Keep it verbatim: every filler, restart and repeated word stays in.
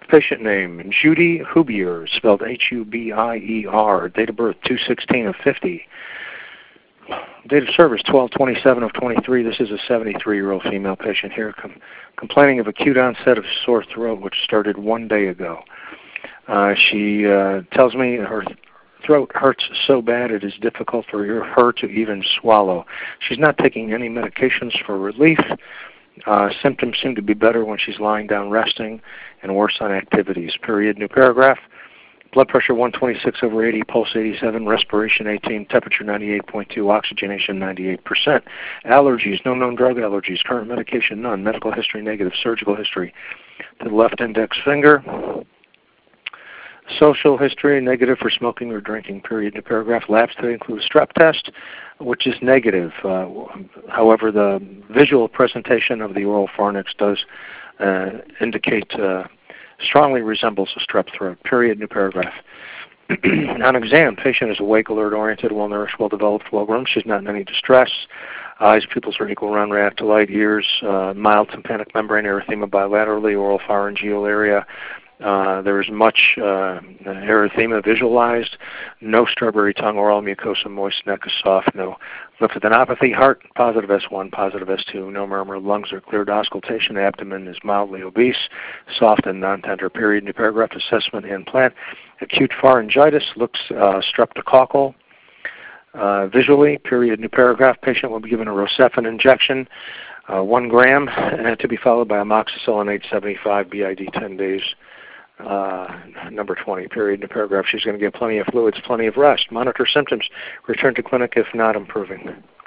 Patient name, Judy Hubier, spelled H U B I E R. Date of birth, two sixteen of fifty. Date of service, twelve twenty-seven of twenty-three. This is a seventy-three-year-old female patient here com complaining of acute onset of sore throat, which started one day ago. Uh, she uh, tells me her th throat hurts so bad it is difficult for her to even swallow. She's not taking any medications for relief. Uh, symptoms seem to be better when she's lying down resting and worse on activities. Period. New paragraph. Blood pressure one twenty-six over eighty, pulse eighty-seven, respiration eighteen, temperature ninety-eight point two, oxygenation ninety-eight percent. Allergies, no known drug allergies, current medication none, medical history negative, surgical history to the left index finger. Social history, negative for smoking or drinking, period. New paragraph. Labs today include a strep test, which is negative. Uh, however, the visual presentation of the oral pharynx does uh, indicate, uh, strongly resembles a strep throat, period. New paragraph. On exam, patient is awake, alert, oriented, well-nourished, well-developed, well-groomed. She's not in any distress. Eyes, pupils are equal, round, react to light. Ears, uh, mild tympanic membrane erythema bilaterally, oral pharyngeal area. Uh, there is much uh, erythema visualized, no strawberry tongue, oral mucosa, moist, neck is soft, no lymphadenopathy, heart positive S one, positive S two, no murmur, lungs are cleared, auscultation, abdomen is mildly obese, soft and non-tender, period. New paragraph. Assessment and plant. Acute pharyngitis, looks uh, streptococcal. Uh, visually, period. New paragraph. Patient will be given a Rocephin injection, uh, one gram, and to be followed by amoxicillin eight seventy-five B I D ten days. Uh, number twenty, period. New paragraph. She's going to get plenty of fluids, plenty of rest. Monitor symptoms. Return to clinic if not improving.